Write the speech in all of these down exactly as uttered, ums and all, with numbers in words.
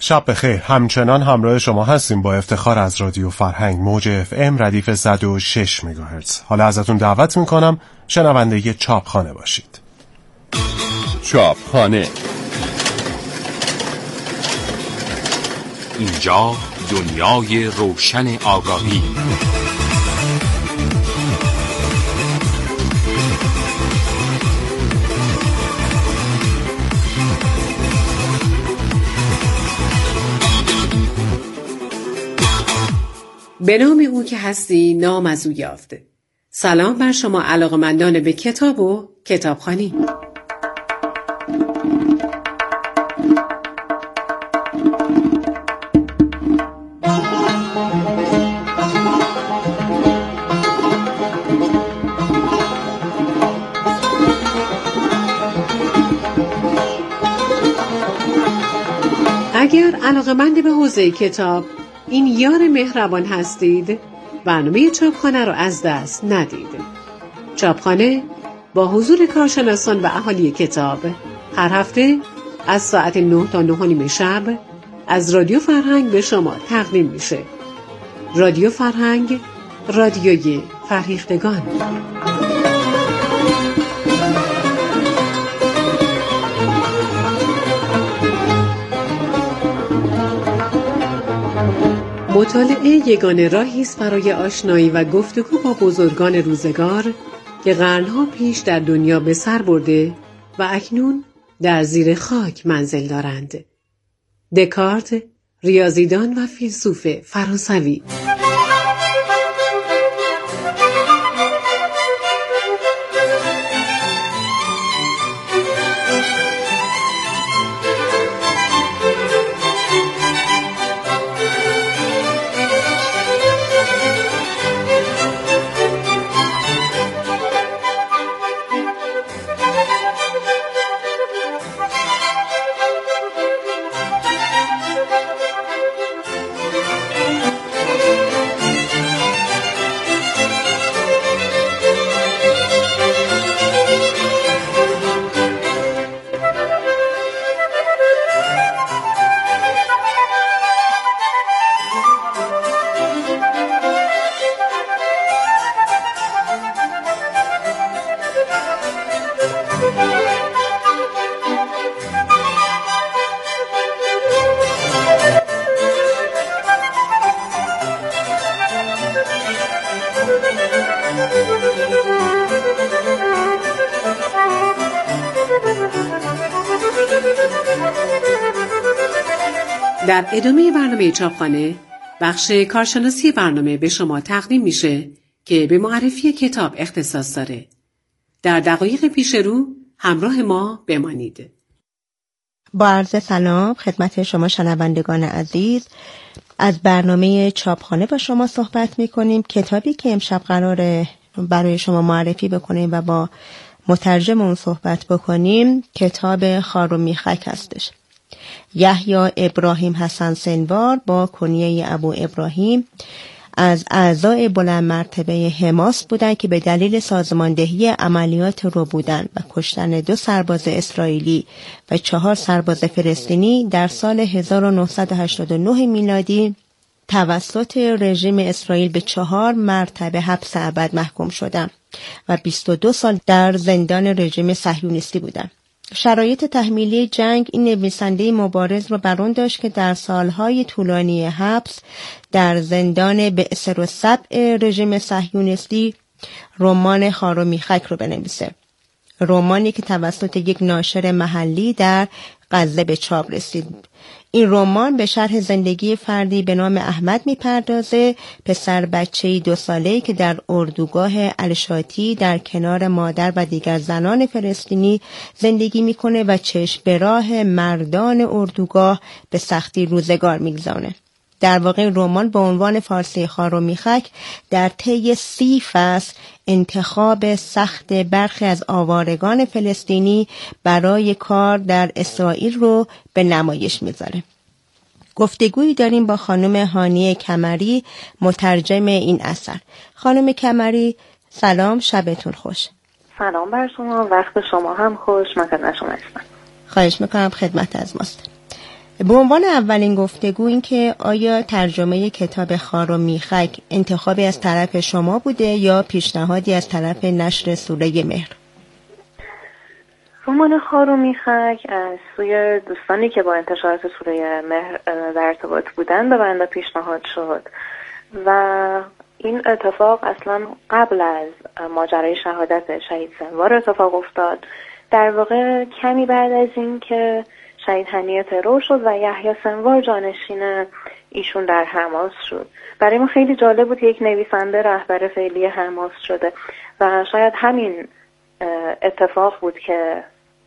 شب بخیر. همچنان همراه شما هستیم با افتخار از رادیو فرهنگ موج اف ام ردیف صد و شش مگاهرتز. حالا ازتون دعوت میکنم شنونده چاپخانه باشید. چاپخانه، اینجا دنیای روشن آگاهی. به نام او که هستی نام از او یافته. سلام بر شما علاقه‌مندان به کتاب و کتابخوانی. اگر علاقه‌مند به حوزه کتاب این یار مهربان هستید، برنامه چاپخانه رو از دست ندید. چاپخانه با حضور کارشناسان و اهالی کتاب هر هفته از ساعت نه تا نه و نیم شب از رادیو فرهنگ به شما تقدیم میشه. رادیو فرهنگ، رادیوی فرهیختگان. مطالعه یگانه راهی است برای آشنایی و گفتگو با بزرگان روزگار که قرنها پیش در دنیا به سر برده و اکنون در زیر خاک منزل دارند. دکارت، ریاضیدان و فیلسوف فرانسوی. در ادامه برنامه چاپخانه بخش کارشناسی برنامه به شما تقدیم میشه که به معرفی کتاب اختصاص داره. در دقایق پیش رو همراه ما بمانید. با عرض سلام خدمت شما شنوندگان عزیز، از برنامه چاپخانه با شما صحبت میکنیم. کتابی که امشب قراره برای شما معرفی بکنیم و با مترجم اون صحبت بکنیم کتاب خار و میخک هستش. یحیی ابراهیم حسن سنوار با کنیه ابو ابراهیم از اعضای بلند مرتبه حماس بودند که به دلیل سازماندهی عملیات رو بودن و کشتن دو سرباز اسرائیلی و چهار سرباز فلسطینی در سال هزار و نهصد و هشتاد و نه میلادی توسط رژیم اسرائیل به چهار مرتبه حبس ابد محکوم شدند و بیست و دو سال در زندان رژیم صهیونیستی بودند. شرایط تحمیلی جنگ این نویسنده مبارز را بر آن داشت که در سالهای طولانی حبس در زندان بئس و سبع رژیم صهیونیستی رمان خار و میخک رو بنویسه. رمانی که توسط یک ناشر محلی در غزه به چاپ رسید. این رمان به شرح زندگی فردی به نام احمد میپردازه، پسر بچه‌ای دو ساله‌ای که در اردوگاه الشاتی در کنار مادر و دیگر زنان فلسطینی زندگی میکنه و چشم به راه مردان اردوگاه به سختی روزگار میگذرونه. در واقع رمان با عنوان فارسی خار و میخک در طی سی فصل انتخاب سخت برخی از آوارگان فلسطینی برای کار در اسرائیل رو به نمایش میذاره. گفتگویی داریم با خانم هانیه کمری، مترجم این اثر. خانم کمری سلام، شبتون خوش. سلام بر شما، وقت شما هم خوش. من خدمت شما هستم. خواهش میکنم، خدمت از ماست. به عنوان اولین گفتگو این که آیا ترجمه کتاب خار و میخک انتخابی از طرف شما بوده یا پیشنهادی از طرف نشر سوره مهر؟ رمان خار و میخک از سوی دوستانی که با انتشارات سوره مهر در ارتباط بودن به بنده پیشنهاد شد و این اتفاق اصلا قبل از ماجرای شهادت شهید سنوار اتفاق افتاد. در واقع کمی بعد از این که شهید هنیه ترور شد و یحیی سنوار جانشین ایشون در حماس شد. برای ما خیلی جالب بود که یک نویسنده رهبر فعلی حماس شده و شاید همین اتفاق بود که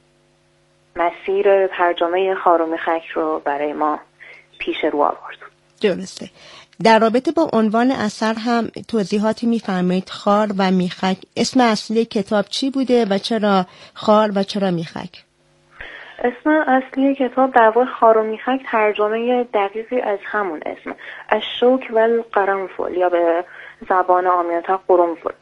مسیر ترجمه خار و میخک رو برای ما پیش رو آورد. درسته. در رابطه با عنوان اثر هم توضیحاتی می‌فرمایید. خار و میخک، اسم اصلی کتاب چی بوده و چرا خار و چرا میخک؟ اسم اصلی کتاب در واقع خار و میخک ترجمه دقیقی از همون اسم، الشوک و القرنفل یا به زبان عامی‌تر قرنفل.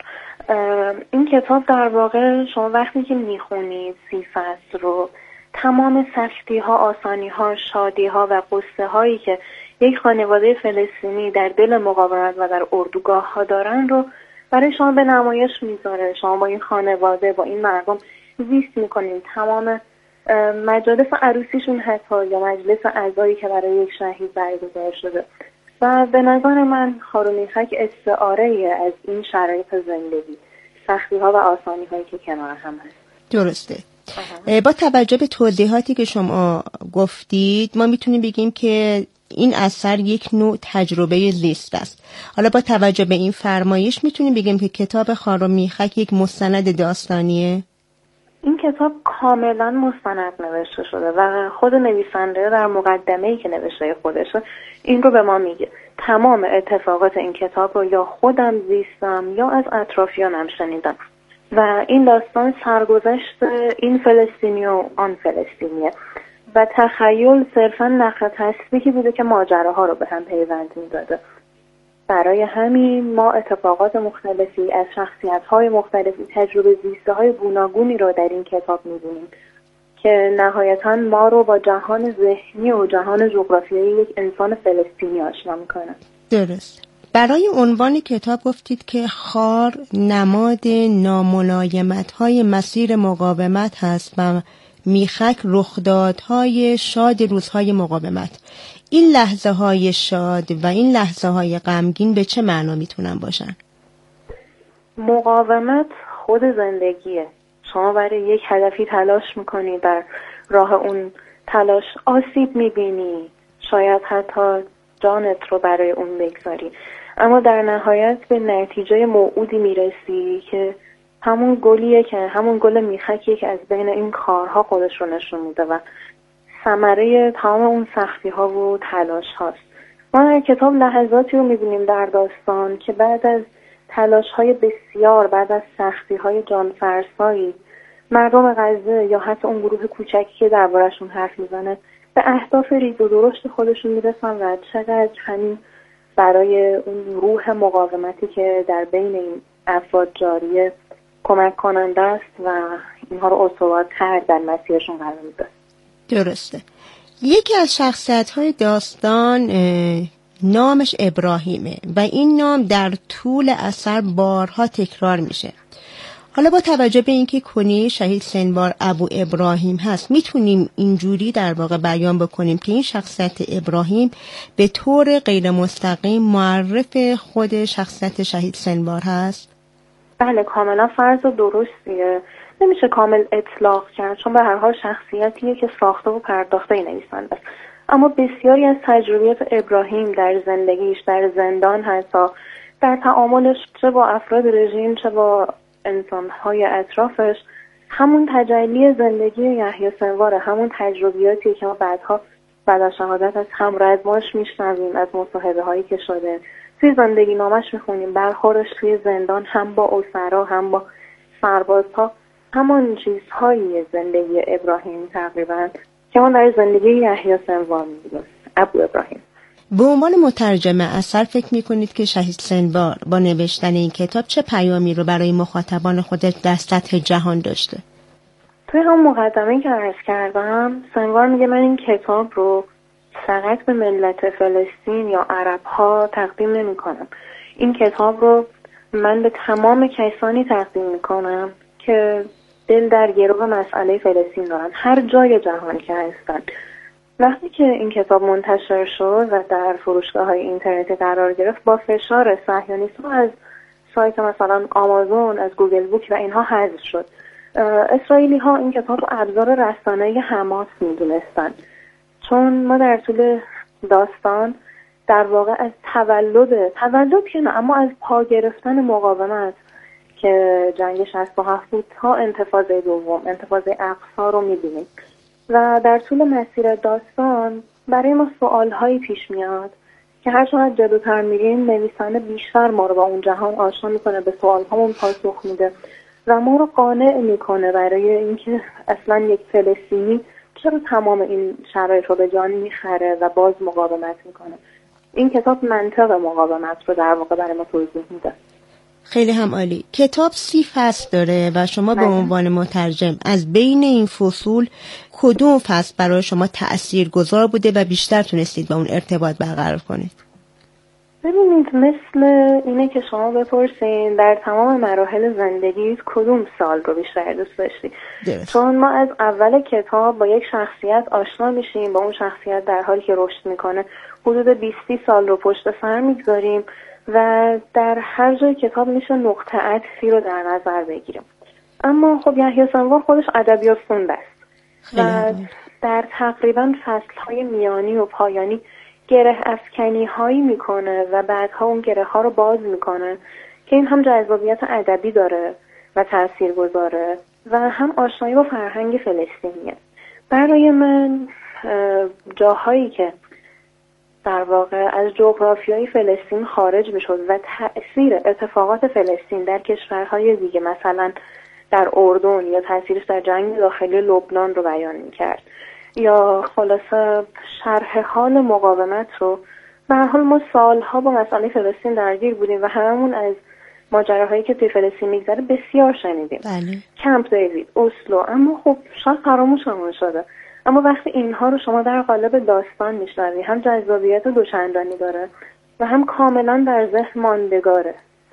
این کتاب در واقع شما وقتی که میخونید سی فصل رو، تمام سختی ها، آسانی ها، شادی ها و قصه هایی که یک خانواده فلسطینی در دل مقاومت و در اردوگاه ها دارن رو برای شما به نمایش میذاره. شما با این خانواده، با این مردم زیست میکنید. تمام مجالس عروسیشون حتی یا مجلس عزایی که برای یک شهید برگزار شده و به نظر من خار و میخک استعاره از این شرایط زندگی، سختی ها و آسانی هایی که کنار هم هست. درسته. با توجه به توضیحاتی که شما گفتید ما میتونیم بگیم که این اثر یک نوع تجربه زیست است. حالا با توجه به این فرمایش میتونیم بگیم که کتاب خار و میخک یک مستند داستانیه؟ این کتاب کاملا مستند نوشته شده و خود نویسنده در مقدمه‌ای که نوشته خودشه این رو به ما میگه. تمام اتفاقات این کتاب رو یا خودم زیستم یا از اطرافیانم شنیدم و این داستان سرگذشت این فلسطینی و آن فلسطینیه و تخیل صرفا نقل تسبیحی بوده که ماجراها رو به هم پیوند میداده. برای همین ما اتفاقات مختلفی از شخصیت‌های مختلفی، تجربه زیسته‌های گوناگونی رو در این کتاب می‌بینیم که نهایتاً ما رو با جهان ذهنی و جهان جغرافیایی یک انسان فلسطینی آشنا می‌کنه. درست. برای عنوان کتاب گفتید که خار نماد ناملایمت‌های مسیر مقاومت هست و میخک رخدادهای شاد روزهای مقاومت. این لحظه های شاد و این لحظه های غمگین به چه معنا میتونن باشن؟ مقاومت خود زندگیه. شما برای یک هدفی تلاش میکنی، در راه اون تلاش آسیب میبینی، شاید حتی جانت رو برای اون بگذاری، اما در نهایت به نتیجه موعودی میرسی که همون گلیه که همون گل میخکیه که از بین این کارها خودش رو نشون میده و ثمره تمام اون سختی ها و تلاش هاست. ما در کتاب لحظاتی رو میبینیم در داستان که بعد از تلاش های بسیار، بعد از سختی های جانفرسایی، مردم غزه یا حتی اون گروه کوچکی که دربارشون حرف میزنه به اهداف ریز و درشت خودشون میرسن و چقدر همین برای اون روح مقاومتی که در بین این افراد جاریه کمک کننده است و اینها رو استوارتر در مسیرشون قرار میده. درسته. یکی از شخصیت‌های داستان نامش ابراهیمه و این نام در طول اثر بارها تکرار میشه. حالا با توجه به اینکه کنی شهید سنوار ابو ابراهیم هست، میتونیم اینجوری در واقع بیان بکنیم که این شخصیت ابراهیم به طور غیر مستقیم معرف خود شخصیت شهید سنوار هست؟ بله، کاملا فرض و درستیه. نمیشه کامل اطلاق کرد چون به هر حال شخصیتیه که ساخته و پرداخته نویسنده است. اما بسیاری از تجربیات ابراهیم در زندگیش، در زندان حتی، در تعاملش چه با افراد رژیم چه با انسانهای اطرافش، همون تجلی زندگی یحیی سنواره، همون تجربیاتی که ما بعدها بعد از شهادت از همرزماش میشنویم، از مصاحبه هایی که شده توی زندگی نامش میخونیم، برخوردش توی زندان هم با اسرا هم با سربازها، همان چیزهای زندگی ابراهیم تقریبا که ما در زندگی یحیی سنوار می‌بینیم. ابو ابراهیم. به عنوان مترجم اثر فکر میکنید که شهید سنوار با نوشتن این کتاب چه پیامی رو برای مخاطبان خودش در سطح جهان داشته؟ توی هم مقدمه‌ای که عرض کردم، سنوار میگه من این کتاب رو فقط به ملت فلسطین یا عرب ها تقدیم نمی کنم. این کتاب رو من به تمام کسانی تقدیم می کنم که دل در گرو مسئله فلسطین دارن، هر جای جهان که هستن. وقتی که این کتاب منتشر شد و در فروشگاه‌های اینترنتی قرار گرفت، با فشار صهیونیست‌ها از سایت مثلا آمازون، از گوگل بوک و اینها حذف شد. اسرائیلی ها این کتاب رو ابزار رسانه‌ای حماس می‌دونستن، چون ما در طول داستان در واقع از تولد تولد که نه اما از پا گرفتن مقاومت که جنگ شصت و هفت بود تا انتفاضه دوم، انتفاضه اقصی رو می‌بینیم و در طول مسیر داستان برای ما سوال‌هایی پیش میاد که هر چقدر جلوتر میریم نویسنده بیشتر ما رو با اون جهان آشنا میکنه، به سوال‌هامون پاسخ میده و ما رو قانع میکنه برای اینکه اصلا یک فلسطینی چرا تمام این شرایط رو به جان میخره و باز مقاومت میکنه. این کتاب منطق مقاومت رو در واقع برای ما توضیح میده. خیلی هم عالی. کتاب سی فصل داره و شما به عنوان مترجم از بین این فصول کدوم فصل برای شما تأثیرگذار بوده و بیشتر تونستید با اون ارتباط برقرار کنید؟ ببینید، مثل اینه که شما بپرسین در تمام مراحل زندگی کدوم سال رو بیشتر دوست داشتی؟ چون ما از اول کتاب با یک شخصیت آشنا میشیم، با اون شخصیت در حالی که رشد میکنه حدود بیست سال رو پشت سر میگذاریم و در هر جای کتاب میشه نقطه عطفی رو در نظر بگیریم. اما خب یحیی سنوار خودش ادبیات خونده است و در تقریبا فصل‌های میانی و پایانی گره افکنی هایی میکنه و بعدها اون گره ها رو باز میکنه که این هم جذابیت ادبی داره و تأثیر گذاره و هم آشنایی با فرهنگ فلسطینیه. برای من جاهایی که در واقع از جغرافیای فلسطین خارج میشد و تأثیر اتفاقات فلسطین در کشورهای دیگه مثلا در اردن یا تأثیرش در جنگ داخلی لبنان رو بیان میکرد یا خلاصه شرح حال مقاومت رو، به هر حال ما سالها با مسئله فلسطین درگیر بودیم و هممون از ماجراهایی که توی فلسطین میگذره بسیار شنیدیم. بله. کمپ دیوید، اسلو، اما خب شاید فراموشمون شده. اما وقتی اینها رو شما در قالب داستان میشنوی هم جذابیت دوچندانی داره و هم کاملا در ذهن ماندگاره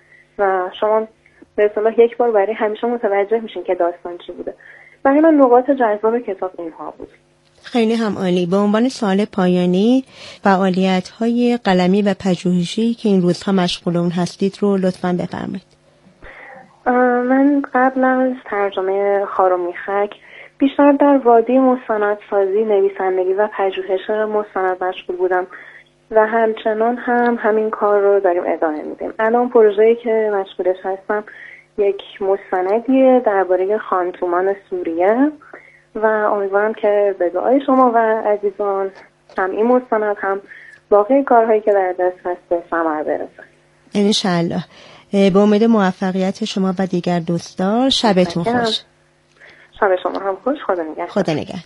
و شما به اصطلاح یک بار برای همیشه متوجه میشین که داستان چی بوده. برای من نقاط جذاب کتاب اینها بود. خیلی هم عالی. به عنوان سوال پایانی، فعالیت‌های قلمی و پژوهشی که این روزها مشغول اون هستید رو لطفاً بفرمایید. من قبل از ترجمه خار و میخک بیشتر در وادی مستندسازی، نویسندگی و پژوهش مستند مشغول بودم و همچنان هم همین کار رو داریم ادامه میدیم. الان پروژه‌ای که مشغولش هستم یک مستندیه درباره خانتومان سوریه و امیدوارم که به دعای شما و عزیزان هم این مستند هم باقی کارهایی که در دست هست به ثمر برسه. انشالله. به امید موفقیت شما و دیگر دوستان. شبتون خوش. شب شما هم خوش. خدا نگهدار. خدا نگهدار.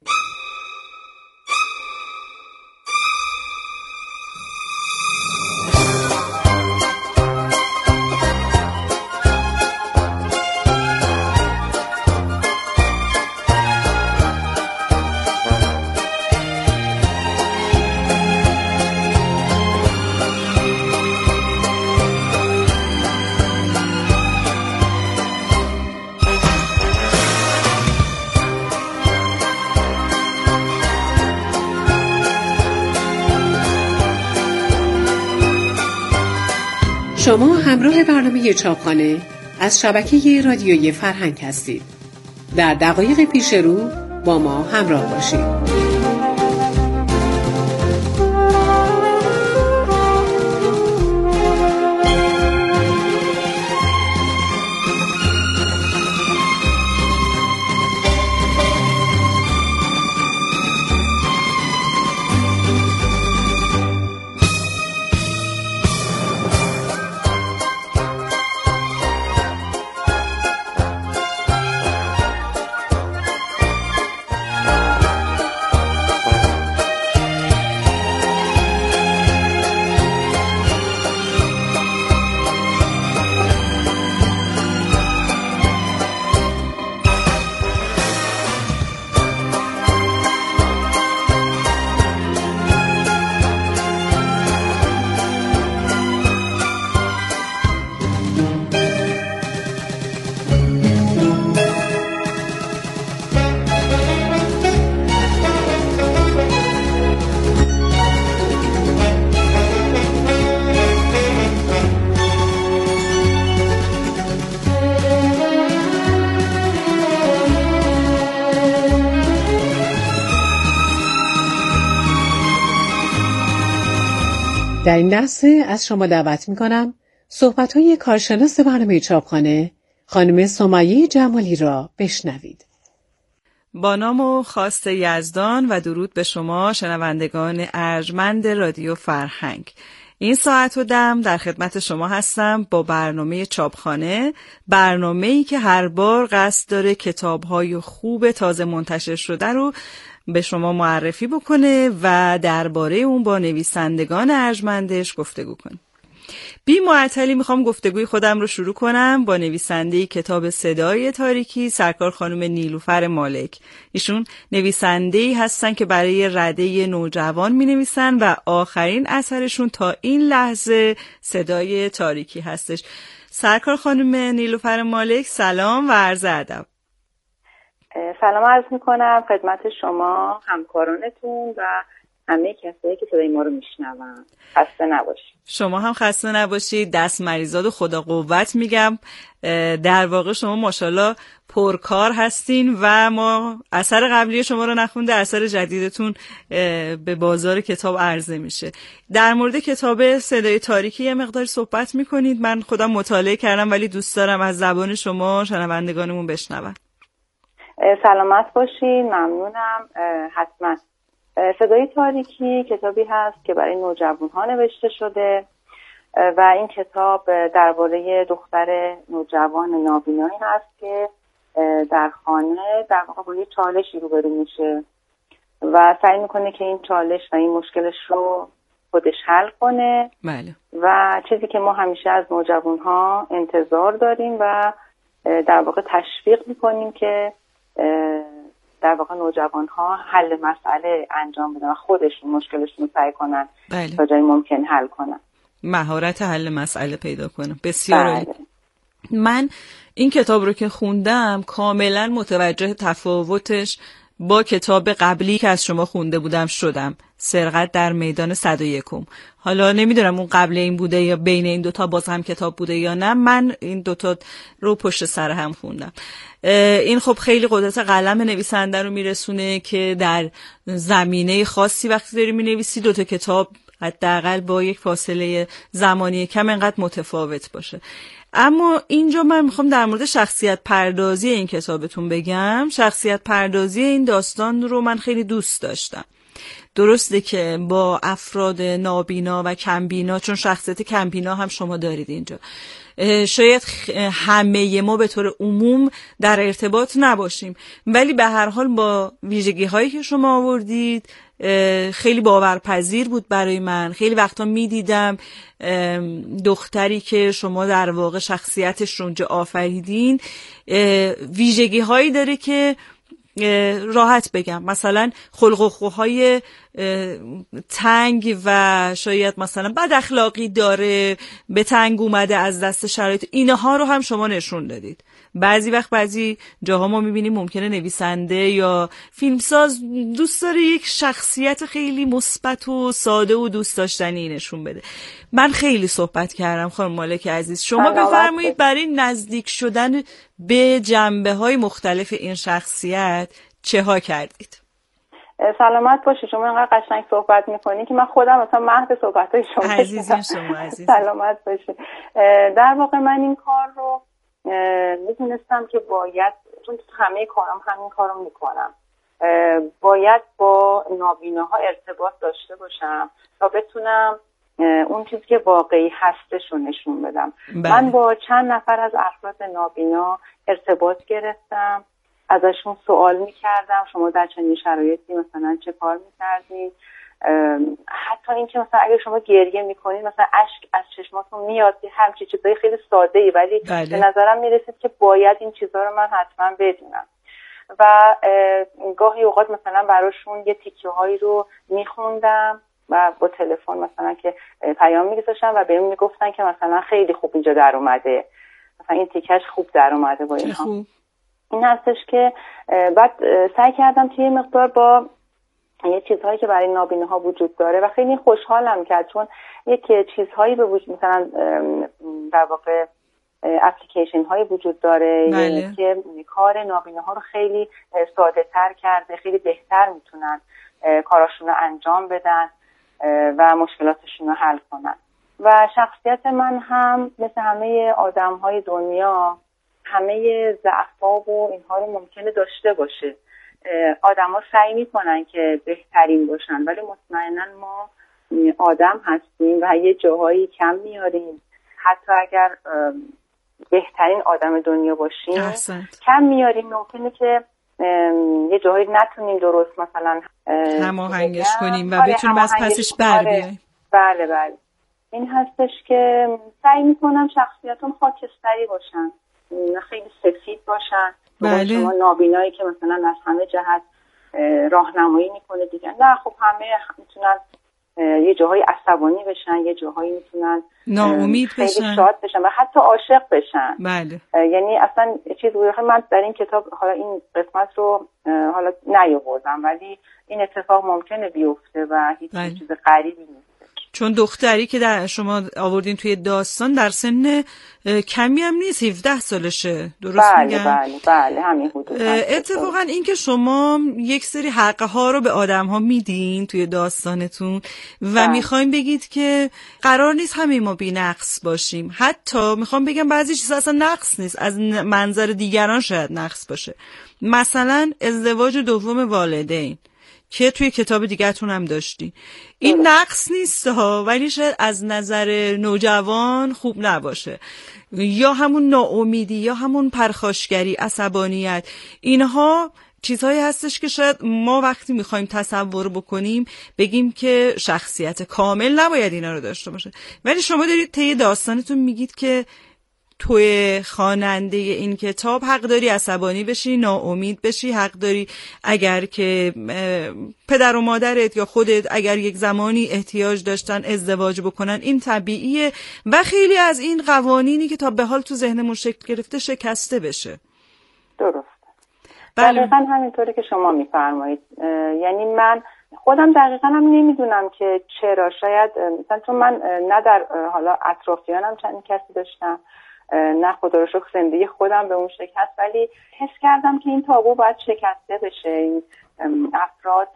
شما همراه برنامه چاپخانه از شبکه رادیویی فرهنگ هستید. در دقایق پیش رو با ما همراه باشید. در این لحظه از شما دعوت می‌کنم صحبت‌های کارشناس برنامه چاپخانه خانم سمیه جمالی را بشنوید. با نام و خواست یزدان و درود به شما شنوندگان ارجمند رادیو فرهنگ. این ساعت و دم در خدمت شما هستم با برنامه چاپخانه، برنامه‌ای که هر بار قصد داره کتاب‌های خوب تازه منتشر شده رو به شما معرفی بکنه و درباره اون با نویسندگان ارجمندش گفتگو کنه. بی معطلی میخوام گفتگوی خودم رو شروع کنم با نویسنده کتاب صدای تاریکی، سرکار خانم نیلوفر مالک. ایشون نویسنده‌ای هستن که برای رده نوجوان مینویسن و آخرین اثرشون تا این لحظه صدای تاریکی هستش. سرکار خانم نیلوفر مالک، سلام و عرض ادب. سلام عرض میکنم خدمت شما، همکارانتون و همه کسایی که صدای ما رو میشنون. خسته نباشید. شما هم خسته نباشید. دست مریضات و خدا قوت میگم. در واقع شما ماشاءالله پرکار هستین و ما اثر قبلی شما رو نخونده، اثر جدیدتون به بازار کتاب عرضه میشه. در مورد کتاب صدای تاریکی یه مقدار صحبت میکنید. من خودم مطالعه کردم ولی دوست دارم از زبان شما شنوندگانمون بشنون. سلامت باشین، ممنونم. حتما. صدای تاریکی کتابی هست که برای نوجوان‌ها نوشته شده و این کتاب درباره دختر نوجوان نابینایی هست که در خانه در واقع با یه چالشی روبرو میشه و سعی میکنه که این چالش و این مشکلش رو خودش حل کنه. بله. و چیزی که ما همیشه از نوجوان‌ها انتظار داریم و در واقع تشویق میکنیم که در واقع نوجوان‌ها حل مسئله انجام بدن و خودشون مشکلشون رو سعی کنن بله. تا جایی ممکن حل کنن، مهارت حل مسئله پیدا کنن. بسیار عالی. بله. من این کتاب رو که خوندم کاملا متوجه تفاوتش با کتاب قبلی که از شما خونده بودم شدم، سرقت در میدان صد و یکم. حالا نمیدونم اون قبل این بوده یا بین این دوتا باز هم کتاب بوده یا نه، من این دوتا رو پشت سر هم خوندم. این خب خیلی قدرت قلم نویسنده رو میرسونه که در زمینه خاصی وقتی داری مینویسی دوتا کتاب حداقل با یک فاصله زمانی کم انقدر متفاوت باشه. اما اینجا من میخوام در مورد شخصیت پردازی این کتابتون بگم. شخصیت پردازی این داستان رو من خیلی دوست داشتم. درسته که با افراد نابینا و کمبینا، چون شخصیت کمبینا هم شما دارید اینجا، شاید همه ما به طور عموم در ارتباط نباشیم، ولی به هر حال با ویژگی هایی که شما آوردید خیلی باورپذیر بود برای من. خیلی وقتا میدیدم دختری که شما در واقع شخصیتش رو اونجا آفریدین ویژگی هایی داره که راحت بگم مثلا خلق و خوهای تنگ و شاید مثلا بد اخلاقی داره، به تنگ اومده از دست شرایط، اینها رو هم شما نشون دادید. بعضی وقت بعضی جاها ما میبینیم ممکنه نویسنده یا فیلمساز دوست داره یک شخصیت خیلی مثبت و ساده و دوست داشتنی نشون بده. من خیلی صحبت کردم خانم مالک عزیز، شما بفرمایید برای نزدیک شدن به جنبه‌های مختلف این شخصیت چه ها کردید؟ سلامت باشی. شما اینقدر قشنگ صحبت میکنی که من خودم مثلا مهد صحبت‌های شما عزیزم. شما عزیز سلامت باشی. در واقع من این کار رو میدونستم که باید، چون همه کارم همین کارو میکنم، باید با نابیناها ارتباط داشته باشم تا بتونم اون چیزی که واقعی هستش رو نشون بدم. بله. من با چند نفر از افراد نابینا ارتباط گرفتم، ازشون سوال میکردم شما در چنین شرایطی مثلا چه کار میکردید، حتی این که مثلا اگه شما گریه میکنید مثلا اشک از چشماتون میاد، همچین چیزای خیلی ساده ای ولی بله. به نظرم میرسید که باید این چیزا رو من حتما بدونم و گاهی اوقات مثلا براشون یه تیکه هایی رو میخوندم و با تلفن مثلا که پیام میگذاشتم و بهم میگفتن که مثلا خیلی خوب اینجا در اومده، مثلا این تیکش خوب در اومده با اینها. این هستش که بعد سعی کردم که یه مقدار با یه چیزهایی که برای نابیناها وجود داره و خیلی خوشحالم کرد، چون یک چیزهایی به وجود مثلا در واقع اپلیکیشن های وجود داره بله. که کار نابیناها رو خیلی ساده تر کرده، خیلی بهتر میتونن کاراشون رو انجام بدن و مشکلاتشون رو حل کنن. و شخصیت من هم مثل همه آدم‌های دنیا همه ضعف‌ها و اینها رو ممکنه داشته باشه. آدم‌ها سعی می‌کنن که بهترین باشن، ولی مطمئناً ما آدم هستیم و یه جاهایی کم میاریم. حتی اگر بهترین آدم دنیا باشیم احسن. کم میاریم. ممکنه که یه جاهایی نتونیم درست مثلا هماهنگش کنیم و بتونیم از پسش بر بیاییم. بله بله. این هستش که سعی میکنم شخصیتون خاکستری باشن، خیلی سفید باشن. بله. شما نابینایی که مثلا از همه جهت راهنمایی میکنه دیگه. نه خب همه میتونن یه جاهای عصبانی بشن، یه جاهایی میتونن ناامید خیلی بشن، شاد بشن و حتی عاشق بشن. بله. یعنی اصلا چیز من در این کتاب حالا این قسمت رو حالا نیاوردم، ولی این اتفاق ممکنه بیفته و هیچ بله. چیز غریبی نیست. چون دختری که در شما آوردین توی داستان در سن کمی هم نیست، هفده سالشه، درست بله میگم؟ بله بله همین حدود. اتفاقا این که شما یک سری حقه ها رو به آدم ها میدین توی داستانتون و بله. میخوایم بگید که قرار نیست همه ما بی نقص باشیم. حتی میخوام بگم بعضی چیزا اصلا نقص نیست، از منظر دیگران شاید نقص باشه. مثلا ازدواج دوم والدین که توی کتاب دیگه‌تون هم داشتی، این نقص نیست ها، ولی شاید از نظر نوجوان خوب نباشه. یا همون ناامیدی یا همون پرخاشگری، عصبانیت، اینها چیزهایی هستش که شاید ما وقتی میخوایم تصور بکنیم بگیم که شخصیت کامل نباید اینا رو داشته باشه، ولی شما دارید طی داستانتون میگید که توی خواننده این کتاب حق داری عصبانی بشی، ناامید بشی، حق داری اگر که پدر و مادرت یا خودت اگر یک زمانی احتیاج داشتن ازدواج بکنن، این طبیعیه و خیلی از این قوانینی که تا به حال تو ذهنمون شکل گرفته شکسته بشه. درست. بله. دقیقا همینطوری که شما میفرمایید. یعنی من خودم دقیقا هم نمیدونم که چرا، شاید مثلا چون من نه در حالا اطرافیانم چند کسی داشتم، نه خدا رو شکر زندگی خودم به اون شکل هست، ولی حس کردم که این تابو باید شکسته بشه. این افراد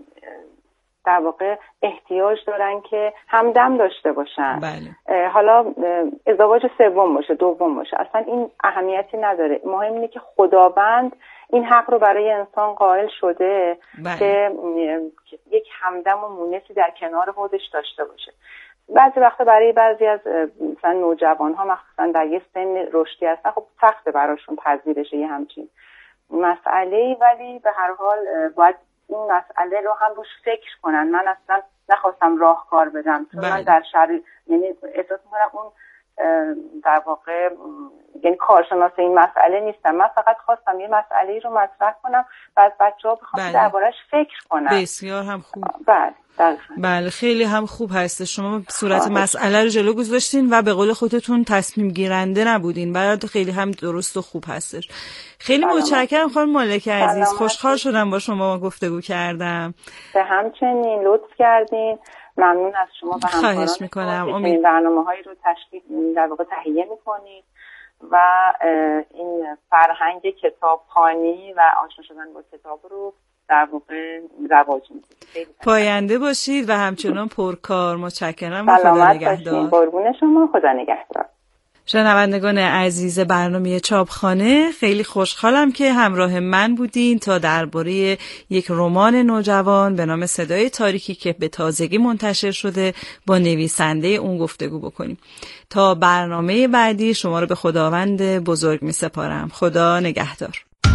در واقع احتیاج دارن که همدم داشته باشن. بله. حالا ازدواج سوم باشه، دوم باشه، اصلا این اهمیتی نداره. مهم اینه که خداوند این حق رو برای انسان قائل شده. بله. که یک همدم و مونسی در کنار خودش داشته باشه. بعضی وقتا برای بعضی از مثلا نوجوان ها مخصوصا در یه سن رشدی هستن، خب سخته براشون پذیرش یه همچین مسئله، ولی به هر حال باید این مسئله رو هم روش فکر کنن. من اصلا نخواستم راهکار بدم، چون من در شهر یعنی احساس می‌کنم اون در واقع یعنی کارشناس این مسئله نیستم. من فقط خواستم یه مسئله رو مطرح کنم و از بچه‌ها بخوام بله. درباره‌اش فکر کنم. بسیار هم خوب. بله. بله خیلی هم خوب هست. شما صورت مسئله رو جلو گذاشتین و به قول خودتون تصمیم گیرنده نبودین، بعد خیلی هم درست و خوب هستش. خیلی متشکرم خانم مالکه عزیز، خوشحال شدم با شما گفتگو کردم. به همچنین لطف کردین. ممنون از شما و همکاران. خواهش میکنم. این برنامه‌هایی رو تشکیل در واقع تهیه میکنید و این فرهنگ کتابخوانی و آشنا شدن با کتاب رو در واقع رواج میدید. پاینده باشید و همچنان پرکار. متشکرم و خدا نگهدار. قربون شما، خدا نگهدار. شنوندگان عزیز برنامه چاپخانه، خیلی خوشحالم که همراه من بودین تا درباره یک رمان نوجوان به نام صدای تاریکی که به تازگی منتشر شده با نویسنده اون گفتگو بکنیم. تا برنامه بعدی شما رو به خداوند بزرگ می سپارم. خدا نگهدار.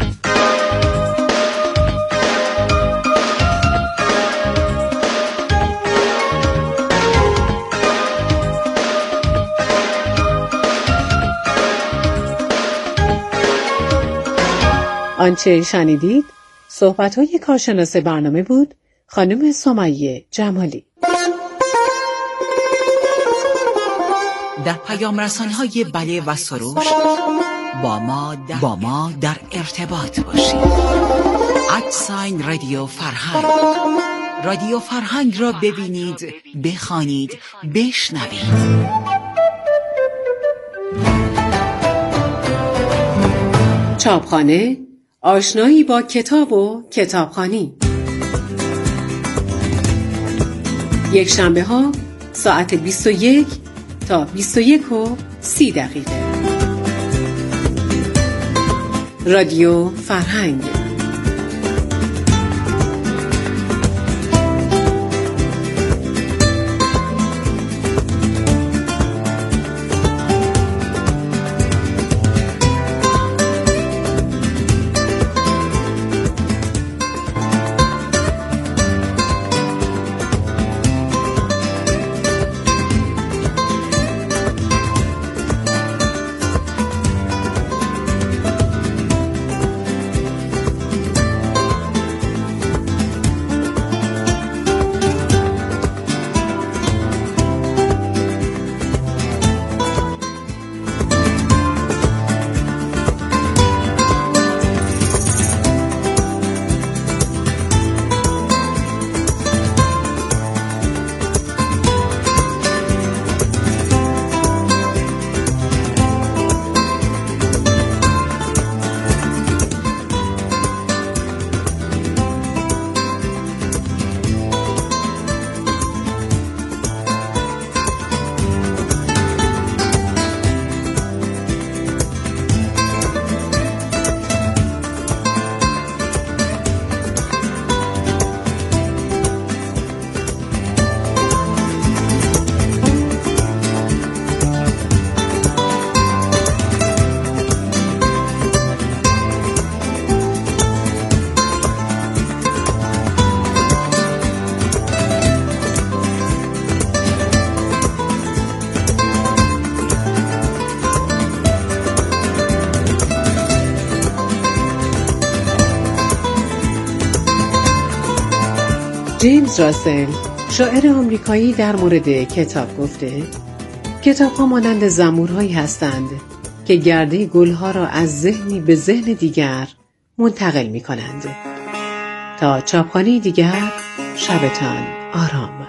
آنچه شنیدید صحبت‌های کارشناس برنامه بود خانم سمیه جمالی. در پیام رسانه‌های بله و سروش با ما در, با ما در ارتباط باشید. ادساین رادیو فرهنگ. رادیو فرهنگ را ببینید، بخوانید، بشنوید. چاپخانه، آشنایی با کتاب و کتابخوانی. یک شنبه ها ساعت بیست و یک تا بیست و یک و سی دقیقه. رادیو فرهنگ. جیمز راسل، شاعر آمریکایی، در مورد کتاب گفته: کتاب‌ها مانند زنبورهایی هستند که گرده گلها را از ذهنی به ذهن دیگر منتقل می‌کنند. تا چاپخانه دیگر، شبتان آرام.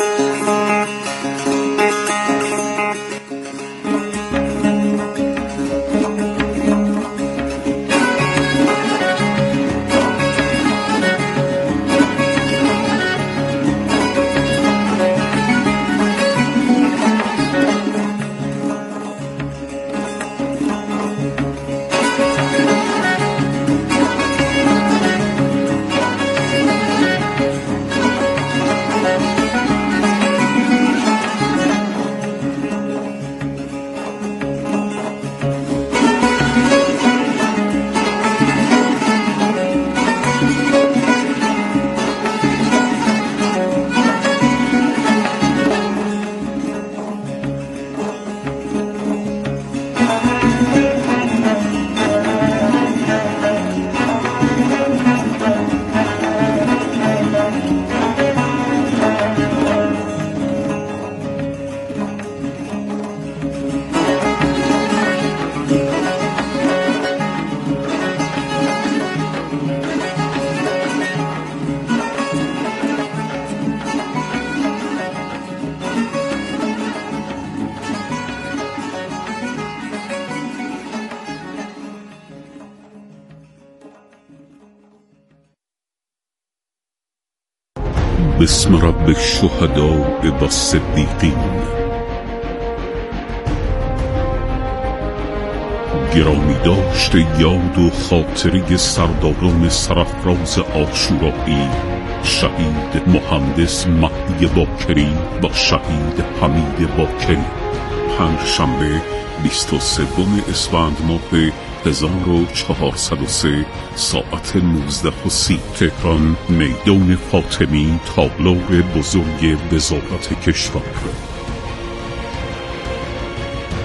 بسم رب الشهداء و الصدیقین. گرامی داشت یاد و خاطره سرداران سرافراز عاشورایی، شهید مهندس مهدی باکری و شهید حمید باکری. پنجشنبه بیست و سوم اسفند ماه هزار و چهارصد و سه ساعت نوزده و سی. تهران، میدان فاطمی، تالار بزرگ وزارت کشور.